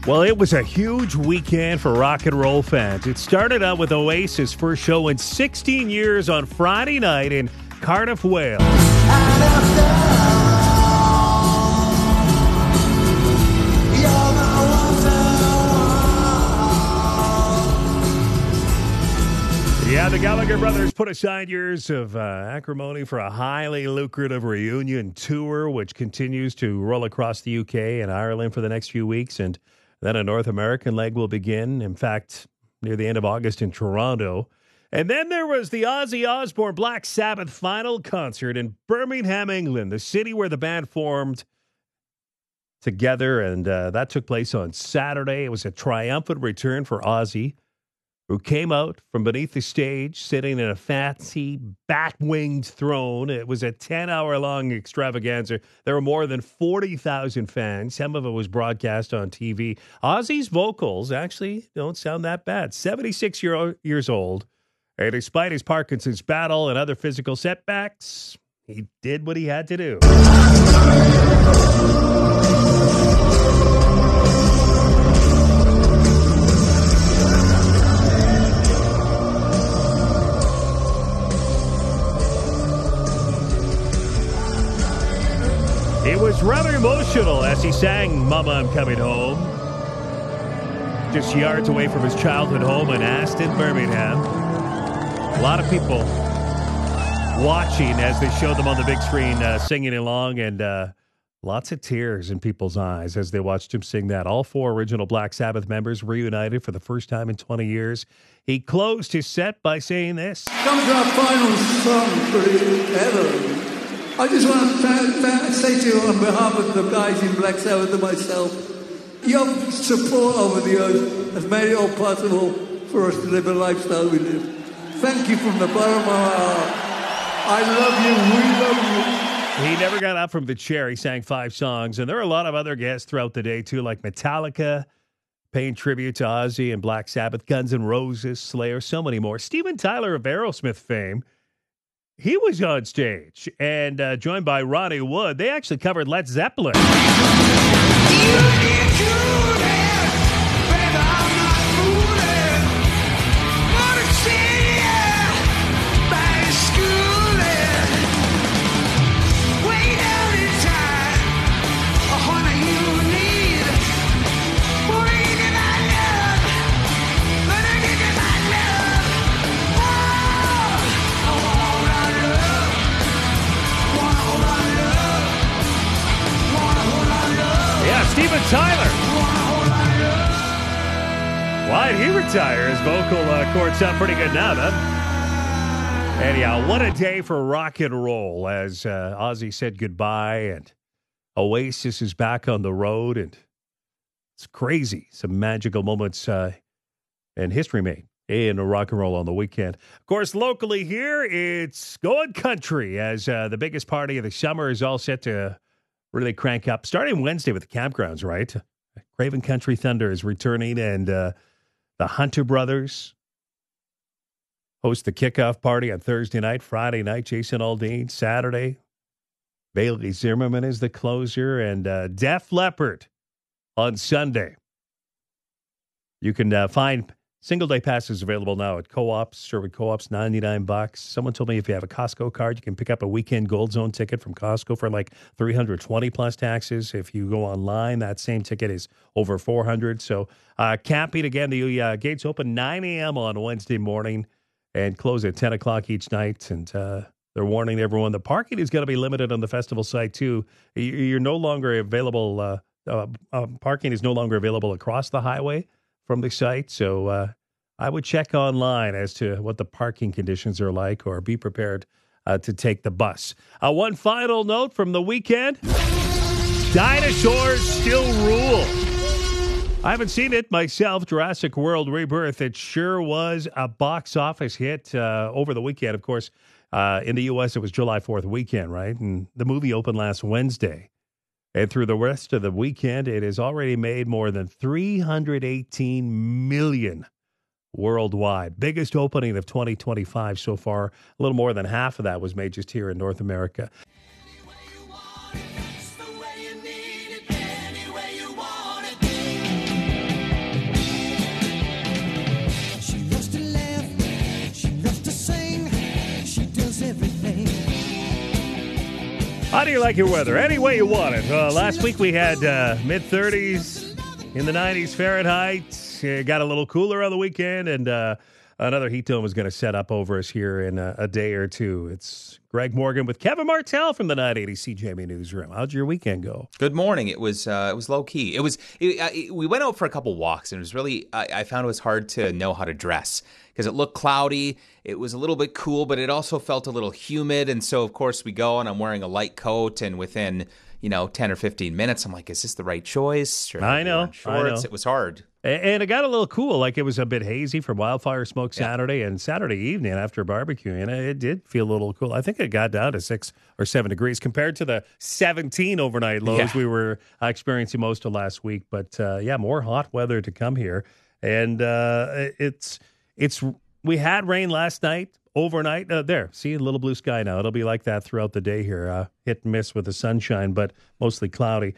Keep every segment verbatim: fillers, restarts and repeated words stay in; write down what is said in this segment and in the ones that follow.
Well, it was a huge weekend for rock and roll fans. It started out with Oasis' first show in sixteen years on Friday night in Cardiff, Wales. Yeah, the Gallagher brothers put aside years of uh, acrimony for a highly lucrative reunion tour, which continues to roll across the U K and Ireland for the next few weeks. And then a North American leg will begin, in fact, near the end of August in Toronto. And then there was the Ozzy Osbourne Black Sabbath final concert in Birmingham, England, the city where the band formed together. And uh, that took place on Saturday. It was a triumphant return for Ozzy, who came out from beneath the stage sitting in a fancy bat-winged throne. It was a ten-hour-long extravaganza. There were more than forty thousand fans. Some of it was broadcast on T V. Ozzy's vocals actually don't sound that bad. seventy-six year, years old. And despite his Parkinson's battle and other physical setbacks, he did what he had to do. It was rather emotional as he sang Mama, I'm Coming Home, just yards away from his childhood home in Aston, Birmingham. A lot of people watching as they showed them on the big screen uh, singing along, and uh, lots of tears in people's eyes as they watched him sing that. All four original Black Sabbath members reunited for the first time in twenty years. He closed his set by saying this. Come to our final song for ever. I just want to th- th- say to you on behalf of the guys in Black Sabbath and myself, your support over the years has made it all possible for us to live a lifestyle we live. Thank you from the bottom of our heart. I love you. We love you. He never got up from the chair. He sang five songs, and there are a lot of other guests throughout the day, too, like Metallica, paying tribute to Ozzy and Black Sabbath, Guns N' Roses, Slayer, so many more. Steven Tyler of Aerosmith fame, he was on stage and uh, joined by Ronnie Wood. They actually covered Led Zeppelin. Steven Tyler. Why'd he retire? His vocal uh, cords sound pretty good now, though. Anyhow, what a day for rock and roll as uh, Ozzy said goodbye and Oasis is back on the road. And it's crazy. Some magical moments uh, in history made in rock and roll on the weekend. Of course, locally here, it's going country as uh, the biggest party of the summer is all set to really crank up. Starting Wednesday with the campgrounds, right? Craven Country Thunder is returning, and uh, the Hunter Brothers host the kickoff party on Thursday night. Friday night, Jason Aldean. Saturday, Bailey Zimmerman is the closer, and uh, Def Leppard on Sunday. You can uh, find single-day passes available now at Co-ops, Sherwood Co-ops, ninety-nine bucks. Someone told me if you have a Costco card, you can pick up a weekend Gold Zone ticket from Costco for like three hundred twenty plus taxes. If you go online, that same ticket is over four hundred. So uh, camping, again, the uh, gates open nine a.m. on Wednesday morning and close at ten o'clock each night. And uh, they're warning everyone the parking is going to be limited on the festival site, too. You're no longer available, uh, uh, uh, parking is no longer available across the highway from the site. So uh, I would check online as to what the parking conditions are like, or be prepared uh, to take the bus. Uh, one final note from the weekend. Dinosaurs still rule. I haven't seen it myself, Jurassic World Rebirth. It sure was a box office hit uh, over the weekend. Of course, uh, in the U S, it was July fourth weekend, right? And the movie opened last Wednesday. And through the rest of the weekend, it has already made more than three hundred eighteen million dollars worldwide. Biggest opening of twenty twenty-five so far. A little more than half of that was made just here in North America. How do you like your weather? Any way you want it. Uh, last week we had uh, mid-thirties in the nineties Fahrenheit. It got a little cooler on the weekend, and uh, another heat dome is going to set up over us here in a, a day or two. It's Greg Morgan with Kevin Martell from the nine eighty C J M E Newsroom. How'd your weekend go? Good morning. It was uh, it was low key. It was it, uh, it, we went out for a couple walks, and it was really I, I found it was hard to know how to dress because it looked cloudy. It was a little bit cool, but it also felt a little humid. And so, of course, we go, and I'm wearing a light coat, and within you know ten or fifteen minutes, I'm like, is this the right choice? Should I know. I know. It was hard. And it got a little cool. Like it was a bit hazy from wildfire smoke Saturday yeah. and Saturday evening after barbecuing. It did feel a little cool. I think it got down to six or seven degrees compared to the seventeen overnight lows yeah. we were experiencing most of last week. But uh, yeah, more hot weather to come here. And uh, it's it's we had rain last night, overnight. Uh, there, see a little blue sky now. It'll be like that throughout the day here. Uh, hit and miss with the sunshine, but mostly cloudy.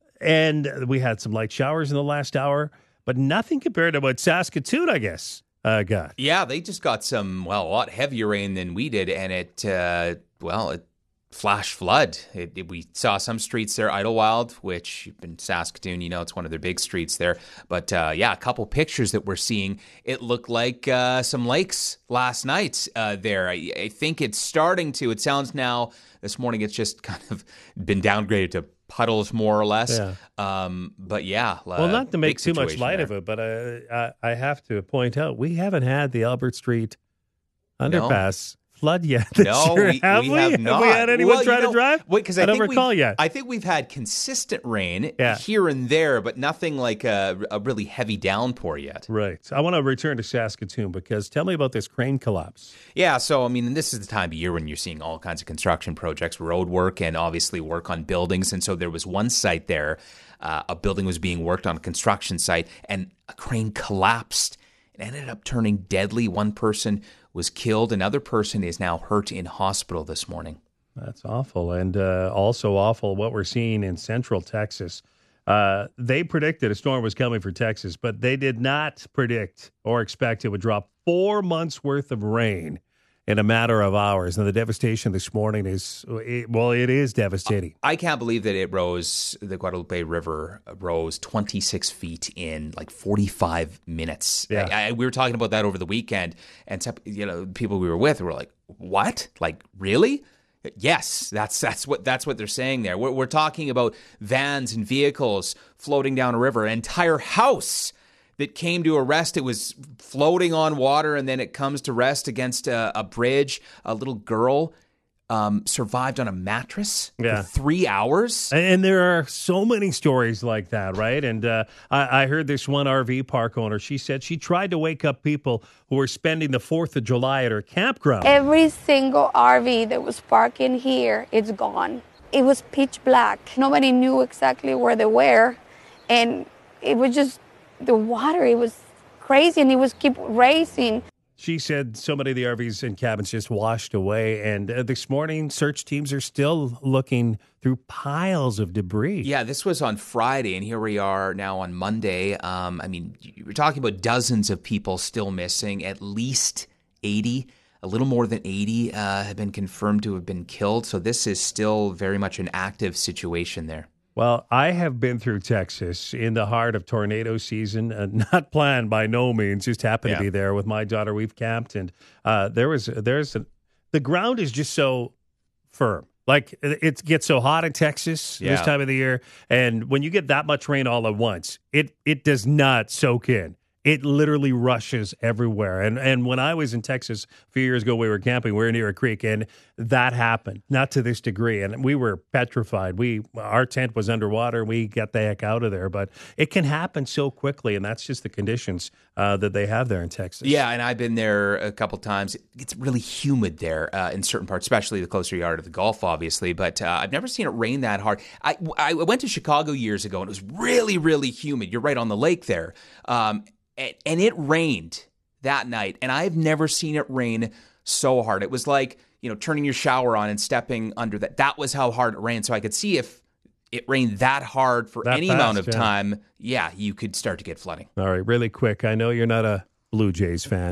And we had some light showers in the last hour. But nothing compared to what Saskatoon, I guess, uh, got. Yeah, they just got some, well, a lot heavier rain than we did, and it, uh, well, it flash flood. It, it, we saw some streets there, Idlewild, which in Saskatoon, you know, it's one of their big streets there. But, uh, yeah, a couple pictures that we're seeing, it looked like uh, some lakes last night uh, there. I, I think it's starting to, it sounds now, this morning it's just kind of been downgraded to puddles more or less. Yeah. Um, but yeah. Well, not to make too much light there. of it, but I, I, I have to point out, we haven't had the Albert Street underpass no. flood yet this no, year, we, have we? we? have not. Have we had anyone well, try you know, to drive? Wait, because I, I don't think recall yet. I think we've had consistent rain yeah. here and there, but nothing like a, a really heavy downpour yet. Right. I want to return to Saskatoon because tell me about this crane collapse. Yeah, so, I mean, this is the time of year when you're seeing all kinds of construction projects, road work, and obviously work on buildings. And so there was one site there, uh, a building was being worked on, a construction site, and a crane collapsed. It ended up turning deadly. One person was killed. Another person is now hurt in hospital this morning. That's awful. And uh, also awful what we're seeing in central Texas. Uh, they predicted a storm was coming for Texas, but they did not predict or expect it would drop four months worth of rain in a matter of hours. And the devastation this morning is, it, well, it is devastating. I can't believe that it rose, the Guadalupe River rose twenty-six feet in like forty-five minutes. Yeah. I, I, we were talking about that over the weekend, and you know, people we were with were like, what? Like, really? Yes, that's that's what that's what they're saying there. We're, we're talking about vans and vehicles floating down a river, an entire house that came to a rest. It was floating on water, and then it comes to rest against a, a bridge. A little girl um, survived on a mattress yeah. for three hours. And there are so many stories like that, right? And uh, I, I heard this one R V park owner. She said she tried to wake up people who were spending the fourth of July at her campground. Every single R V that was parked in here, it's gone. It was pitch black. Nobody knew exactly where they were. And it was just the water, it was crazy, and it was keep racing. She said so many of the R Vs and cabins just washed away, and uh, this morning, search teams are still looking through piles of debris. Yeah, this was on Friday, and here we are now on Monday. Um, I mean, we're talking about dozens of people still missing, at least eighty. A little more than eighty uh, have been confirmed to have been killed, so this is still very much an active situation there. Well, I have been through Texas in the heart of tornado season, uh, not planned by no means, just happened yeah. to be there with my daughter. We've camped, and uh, there was, there's a, the ground is just so firm. Like, it gets so hot in Texas yeah. this time of the year, and when you get that much rain all at once, it it does not soak in. It literally rushes everywhere. And and when I was in Texas a few years ago, we were camping. We were near a creek, and that happened. Not to this degree. And we were petrified. We Our tent was underwater. We got the heck out of there. But it can happen so quickly, and that's just the conditions uh, that they have there in Texas. Yeah, and I've been there a couple times. It's really humid there uh, in certain parts, especially the closer you are to the Gulf, obviously. But uh, I've never seen it rain that hard. I, I went to Chicago years ago, and it was really, really humid. You're right on the lake there. Um And it rained that night, and I've never seen it rain so hard. It was like, you know, turning your shower on and stepping under that. That was how hard it rained. So I could see if it rained that hard for that any fast, amount of yeah. time, yeah, you could start to get flooding. All right, really quick. I know you're not a Blue Jays fan.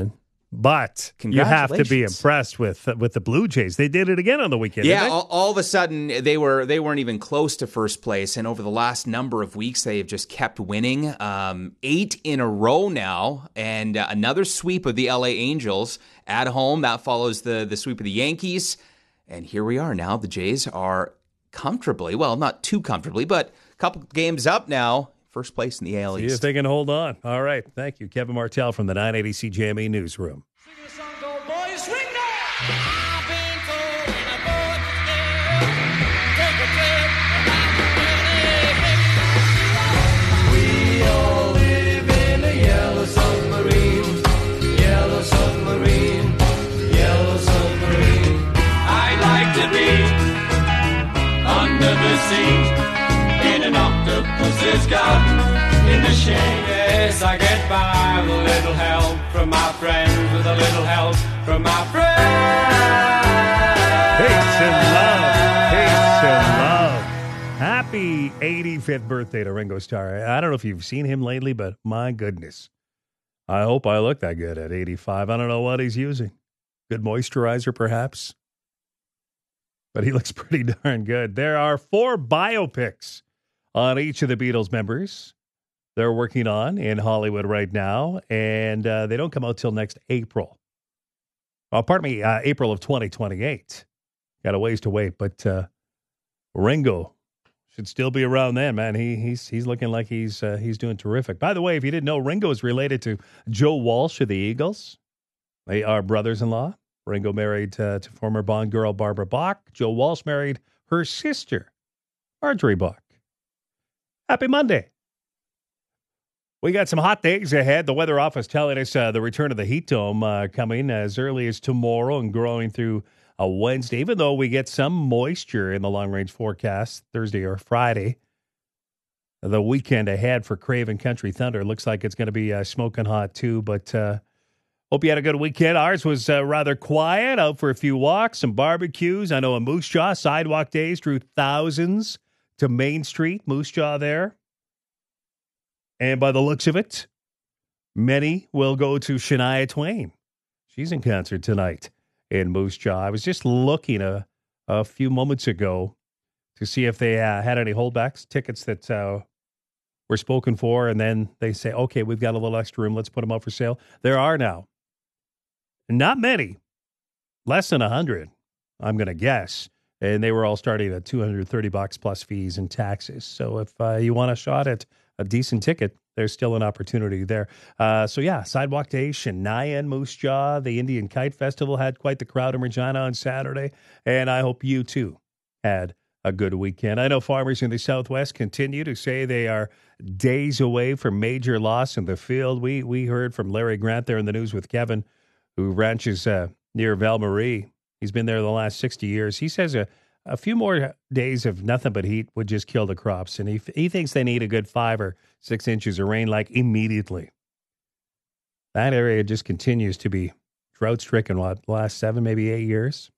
But you have to be Congratulations. impressed with with the Blue Jays. They did it again on the weekend. Yeah, didn't they? all, all of a sudden they were they weren't even close to first place, and over the last number of weeks they have just kept winning, um, eight in a row now, and uh, another sweep of the L A Angels at home that follows the the sweep of the Yankees, and here we are now. The Jays are comfortably, well, not too comfortably, but a couple games up now, first place in the A L See East. if they can hold on. All right, thank you, Kevin Martell from the nine eighty C J M E newsroom. In an octopus's garden in the shade. Yes, I get by with a little help from my friends, with a little help from my friends. Peace and love. Peace and love. Happy eighty-fifth birthday to Ringo Starr. I don't know if you've seen him lately, but my goodness. I hope I look that good at eighty-five. I don't know what he's using. Good moisturizer, perhaps. But he looks pretty darn good. There are four biopics on each of the Beatles members they're working on in Hollywood right now, and uh, they don't come out till next April. Well, pardon me, uh, April of twenty twenty-eight. Got a ways to wait, but uh, Ringo should still be around then, man. He he's he's looking like he's uh, he's doing terrific. By the way, if you didn't know, Ringo is related to Joe Walsh of the Eagles. They are brothers-in-law. Ringo married uh, to former Bond girl Barbara Bach. Joe Walsh married her sister, Marjorie Bach. Happy Monday. We got some hot days ahead. The Weather Office telling us uh, the return of the heat dome uh, coming as early as tomorrow and growing through a Wednesday, even though we get some moisture in the long-range forecast Thursday or Friday. The weekend ahead for Craven Country Thunder looks like it's going to be uh, smoking hot too, but uh, hope you had a good weekend. Ours was uh, rather quiet, out for a few walks, some barbecues. I know in Moose Jaw, sidewalk days drew thousands to Main Street, Moose Jaw there. And by the looks of it, many will go to Shania Twain. She's in concert tonight in Moose Jaw. I was just looking a, a few moments ago to see if they uh, had any holdbacks, tickets that uh, were spoken for, and then they say, okay, we've got a little extra room. Let's put them up for sale. There are now. Not many, less than one hundred, I'm going to guess. And they were all starting at two hundred thirty bucks plus fees and taxes. So if uh, you want a shot at a decent ticket, there's still an opportunity there. Uh, so yeah, Sidewalk Day, Shania and Moose Jaw. The Indian Kite Festival had quite the crowd in Regina on Saturday. And I hope you too had a good weekend. I know farmers in the Southwest continue to say they are days away from major loss in the field. We we heard from Larry Grant there in the news with Kevin, who ranches uh, near Val Marie. He's been there the last sixty years. He says a, a few more days of nothing but heat would just kill the crops. And he, he thinks they need a good five or six inches of rain, like immediately. That area just continues to be drought-stricken, what, the last seven, maybe eight years?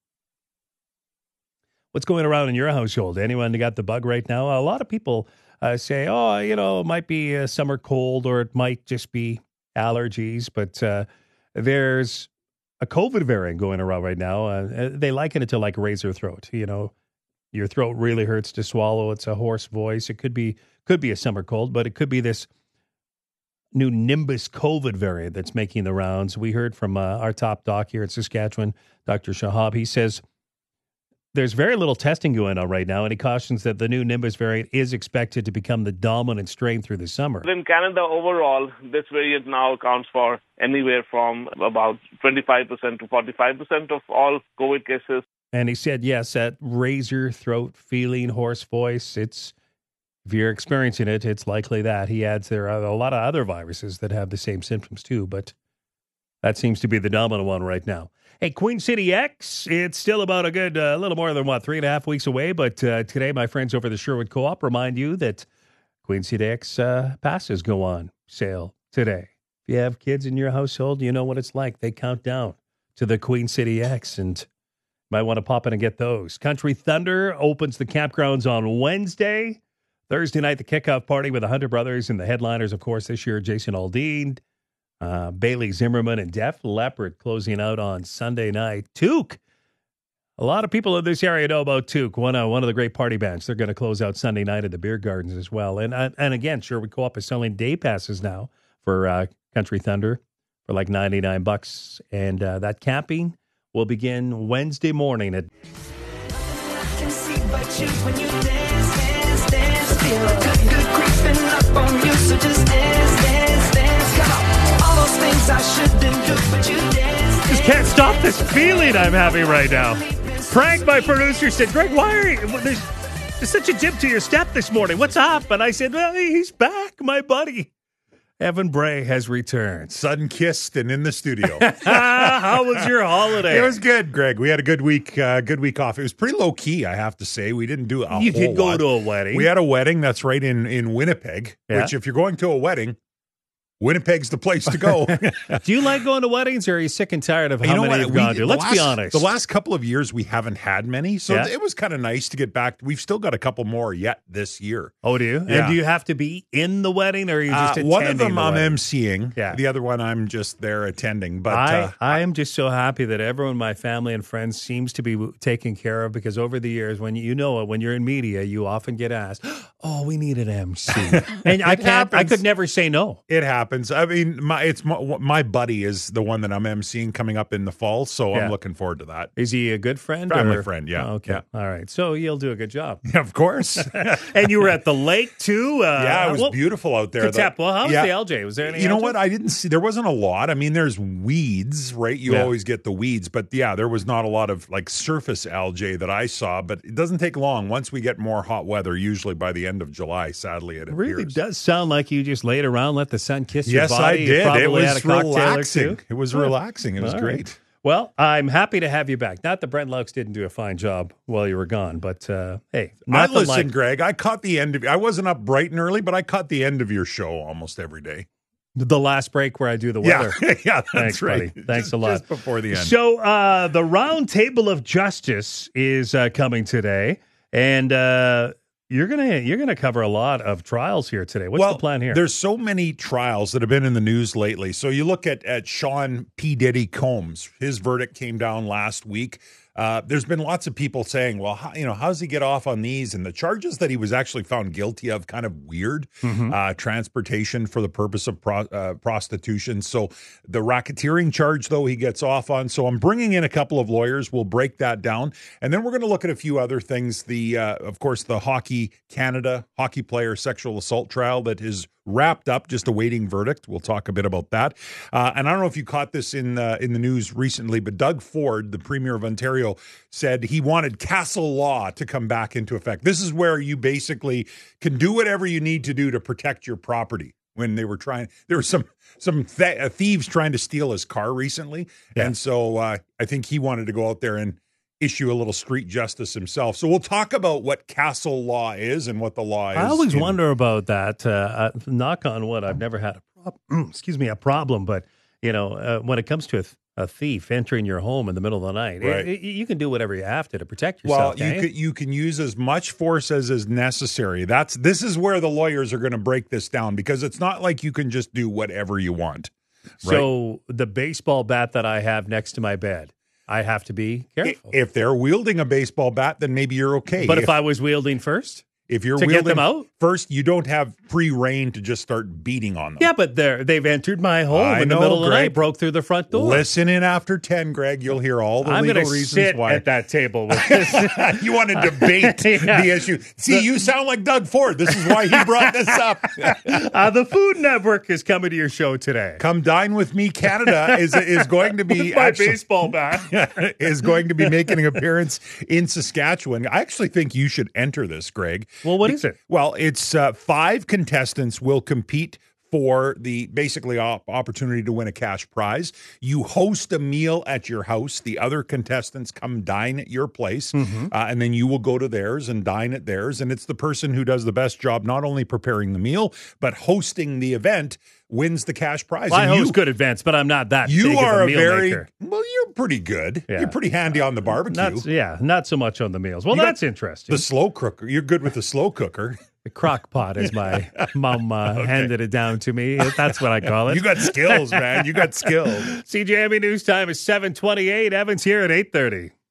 What's going around in your household? Anyone got the bug right now? A lot of people uh, say, oh, you know, it might be a summer cold or it might just be allergies, but uh, there's a COVID variant going around right now. Uh, they liken it to like razor throat. You know, your throat really hurts to swallow. It's a hoarse voice. It could be could be a summer cold, but it could be this new Nimbus COVID variant that's making the rounds. We heard from uh, our top doc here in Saskatchewan, Doctor Shahab. He says there's very little testing going on right now, and he cautions that the new Nimbus variant is expected to become the dominant strain through the summer. In Canada overall, this variant now accounts for anywhere from about twenty-five percent to forty-five percent of all COVID cases. And he said, yes, that razor throat feeling, hoarse voice, it's, if you're experiencing it, it's likely that. He adds there are a lot of other viruses that have the same symptoms too, but that seems to be the dominant one right now. Hey, Queen City X, it's still about a good, a uh, little more than, what, three and a half weeks away. But uh, today, my friends over the Sherwood Co-op remind you that Queen City X uh, passes go on sale today. If you have kids in your household, you know what it's like. They count down to the Queen City X, and might want to pop in and get those. Country Thunder opens the campgrounds on Wednesday. Thursday night, the kickoff party with the Hunter Brothers and the headliners, of course, this year, Jason Aldean. Uh, Bailey Zimmerman and Def Leppard closing out on Sunday night. Toque. A lot of people in this area know about Toque, one, uh, one of the great party bands. They're going to close out Sunday night at the Beer Gardens as well. And uh, and again, Sherwood Co-op is selling day passes now for uh, Country Thunder for like ninety-nine bucks. And uh, that camping will begin Wednesday morning at... Just can't stop this feeling I'm having right now. Frank, my producer, said, Greg, why are you... There's, there's such a jib to your step this morning. What's up? And I said, well, he's back, my buddy. Evan Bray has returned. Sun-kissed and in the studio. How was your holiday? It was good, Greg. We had a good week uh, good week off. It was pretty low-key, I have to say. We didn't do a You whole did go lot. to a wedding. We had a wedding, that's right, in, in Winnipeg, Yeah. which if you're going to a wedding, Winnipeg's the place to go. Do you like going to weddings, or are you sick and tired of how You know many what? you've We- gone to? the Let's be last- honest. The last couple of years, we haven't had many, so Yeah. it was kind of nice to get back. We've still got a couple more yet this year. Oh, do you? Yeah. And do you have to be in the wedding, or are you just Uh, attending one of them the I'm wedding? emceeing. Yeah. The other one I'm just there attending. But I, uh, I am just so happy that everyone in my family and friends seems to be taken care of, because over the years, when you, you know it, when you're in media, you often get asked, oh, we need an M C. And I can't, I happens. could never say no. it happens. I mean, my it's my, my buddy is the one that I'm emceeing coming up in the fall, so Yeah. I'm looking forward to that. Is he a good friend? Family or- friend, yeah. Oh, okay. Yeah. All right. So you'll do a good job. Yeah, of course. And you were at the lake too? Uh, yeah, it was well, beautiful out there. Katep, well, how was yeah. the L J? Was there any You know L J? what? I didn't see. There wasn't a lot. I mean, there's weeds, right? You Yeah. always get the weeds, but yeah, there was not a lot of like surface algae that I saw. But it doesn't take long. Once we get more hot weather, usually by the end of July, sadly, it It really appears. does sound like you just laid around, let the sun kiss your Yes, body. I You did. probably It had a was cocktail or relaxing. two. It was Good. relaxing. It was All great. right. Well, I'm happy to have you back. Not that Brent Laux didn't do a fine job while you were gone, but uh, hey, I nothing listened, like Greg. I caught the end of. I wasn't up bright and early, but I caught the end of your show almost every day. the last break where I do the weather. Yeah, yeah, that's Thanks, right. buddy. Thanks Just- a lot. Just before the end. So uh, the Round Table of Justice is uh, coming today, and uh, you're gonna you're gonna cover a lot of trials here today. What's well, the plan here? There's so many trials that have been in the news lately. So you look at at Sean P. Diddy Combs. His verdict came down last week. Uh, there's been lots of people saying, well, how, you know, how does he get off on these? And the charges that he was actually found guilty of, kind of weird, Mm-hmm. uh, transportation for the purpose of pro- uh, prostitution. So the racketeering charge, though, he gets off on. So I'm bringing in a couple of lawyers. We'll break that down. And then we're going to look at a few other things. The, uh, of course, the Hockey Canada hockey player sexual assault trial that is wrapped up, just awaiting verdict. We'll talk a bit about that. Uh, and I don't know if you caught this in uh, in the news recently, but Doug Ford, the Premier of Ontario, said he wanted Castle Law to come back into effect. This is where you basically can do whatever you need to do to protect your property. When they were trying, there were some some th- uh, thieves trying to steal his car recently, Yeah. and so uh, I think he wanted to go out there and issue a little street justice himself. So we'll talk about what Castle Law is and what the law is. I always in- wonder about that. Uh, uh, knock on wood, I've never had a problem. Excuse me, a problem. But you know, uh, when it comes to a, th- a thief entering your home in the middle of the night, Right. it- it- you can do whatever you have to to protect Well, yourself. you can't could, you can use as much force as is necessary. That's this is where the lawyers are going to break this down, because it's not like you can just do whatever you want. So the baseball bat that I have next to my bed, I have to be I- careful. If they're wielding a baseball bat, then maybe you're okay. but if, I was wielding first, if you're to get wielding them out? first, you don't have free reign to just start beating on them. yeah, but they're they've entered my home I in the know, middle of the Greg. night, broke through the front door. Listen in after ten, Greg. You'll hear all the I'm legal going to reasons sit why. at that table with this. You want to debate Yeah. the issue. See, you sound like Doug Ford. This is why he brought this up. uh, the Food Network is coming to your show today. Come Dine With Me Canada is is going to be With my actually- baseball bat. is going to be making an appearance in Saskatchewan. I actually think you should enter this, Greg. Well, what is it? Well, it's uh, five contestants will compete for the basically op- opportunity to win a cash prize. You host a meal at your house. The other contestants come dine at your place, Mm-hmm. uh, and then you will go to theirs and dine at theirs. And it's the person who does the best job, not only preparing the meal, but hosting the event, wins the cash prize. Well, I And host you, good events, but I'm not that you big are of a a meal very maker. well. You're pretty good. Yeah. You're pretty handy on the barbecue. Not, yeah, not so much on the meals. Well, You got that's interesting. The slow cooker. You're good with the slow cooker. The crock pot, as my mom uh, Okay. handed it down to me. That's what I call it. You got skills, man. You got skills. C J M E News Time is seven twenty-eight. Evans here at eight thirty.